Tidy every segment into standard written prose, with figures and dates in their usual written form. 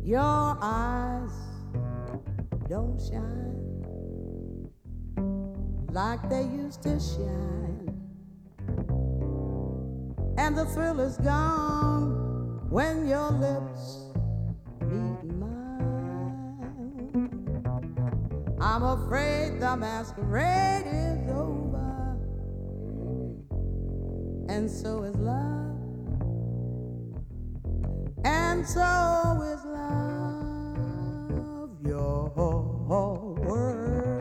Your eyes don't shine like they used to shine, and the thrill is gone when your lips meet mine. I'm afraid the masquerade is over, and so is love, and so is love. Your words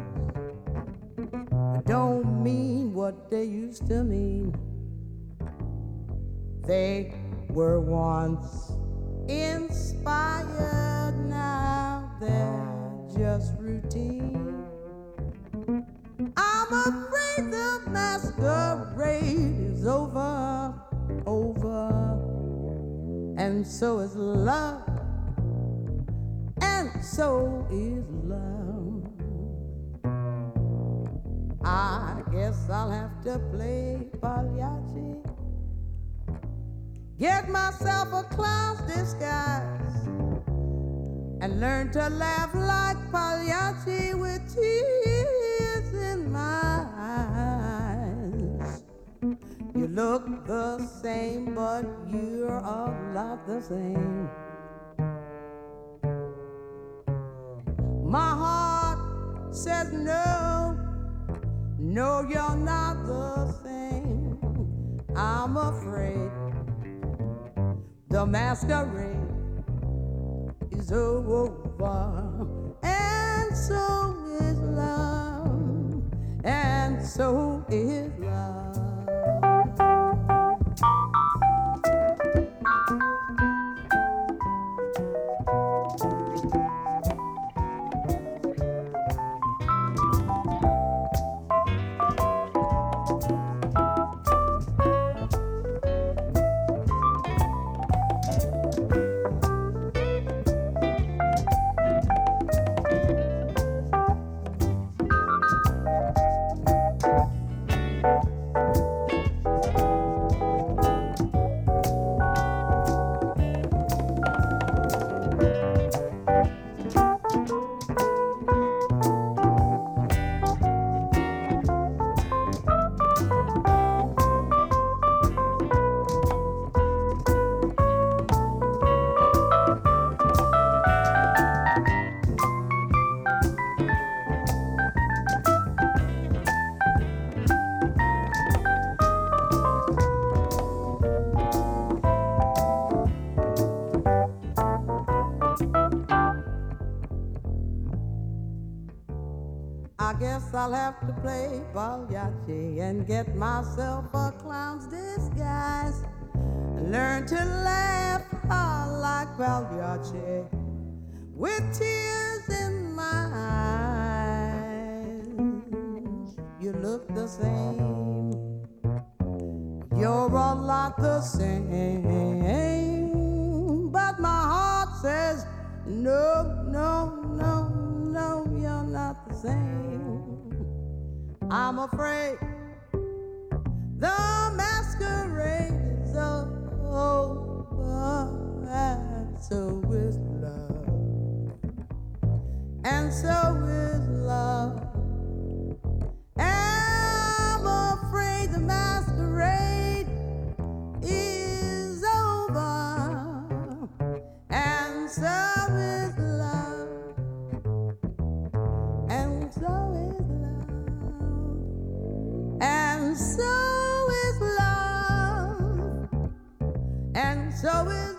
don't mean what they used to mean. They were once inspired, now they're just routine. I'm afraid the masquerade is over, and so is love, and so is love. I guess I'll have to play Pagliacci, get myself a clown's disguise, and learn to laugh like Pagliacci with tears in my eyes. You look the same, but you're a lot the same. My heart says no, no, you're not the same. I'm afraid the masquerade is over, and so is love, and so is love. I guess I'll have to play Pagliacci and get myself a clown's disguise, learn to laugh like Pagliacci with tears in my eyes. You look the same, you're a lot the same, but my heart says no, no, no, no, you're not the same. I'm afraid the masquerade is over, and so is love, and so is love. I'm afraid the masquerade is over, and so is love, and so is love, and so is love, and so is